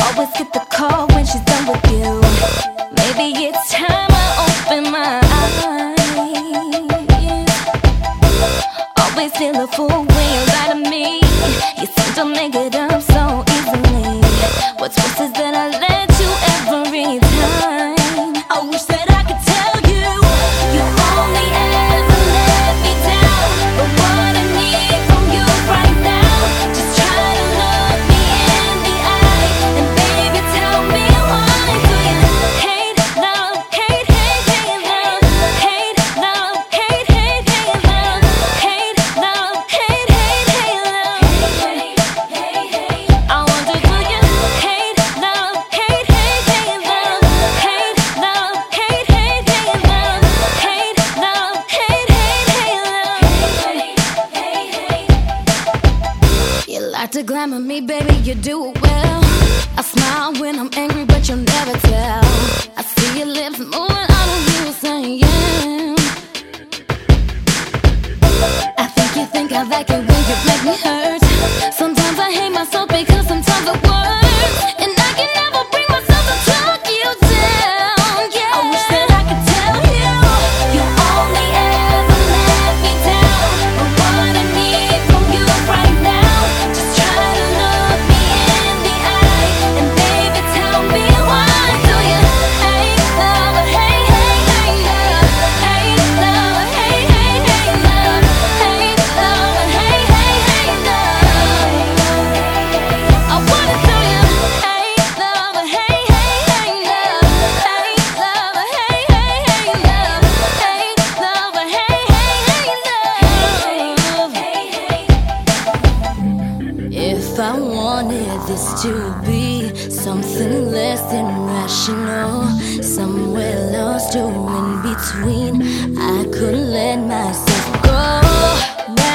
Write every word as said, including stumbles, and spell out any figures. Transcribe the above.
Always get the call when she's done with you. Maybe it's time I open my eyes. Always feel a fool when you lie to me. You seem to make it up so easily. What's worse is that I let you every time. I wish that I could tell you you only ever let me down. But what I need from you right now, just try to look me in the eye. And baby, tell me why do you hate love, hate, hate, hate love, hate love, hate, hate, hate love, hate love, hate, hate, hate love, hate, hate, hate. I wonder do you hate love, hate, hate, hate love, hate love, hate, hate, hate love, hate love, hate, hate, hate love, hate, hate, hate. You like to glamour me, baby, you do it well. I smile when I'm angry, but you'll never tell. I see your lips moving, I don't hear you saying yeah. I think you think I like it when you make me hurt. Sometimes I hate myself because sometimes the words, and I can never bring myself to talk you down. Yeah. I wish that I could tell you you only ever let me down. But what I need from you right now, just try to look me in the eye. And baby, tell me why do you hate love, hate, hate, hate love, hate love, hate, hate, hate love, hate love, hate, hate, hate love. I wanna tell you hate love, hate, hate, hate love, hate love, hate, hate, hate love, hate love, hate, hate, hate love. If I wanted this to be something less than rational, somewhere lost or in between, I could let myself go.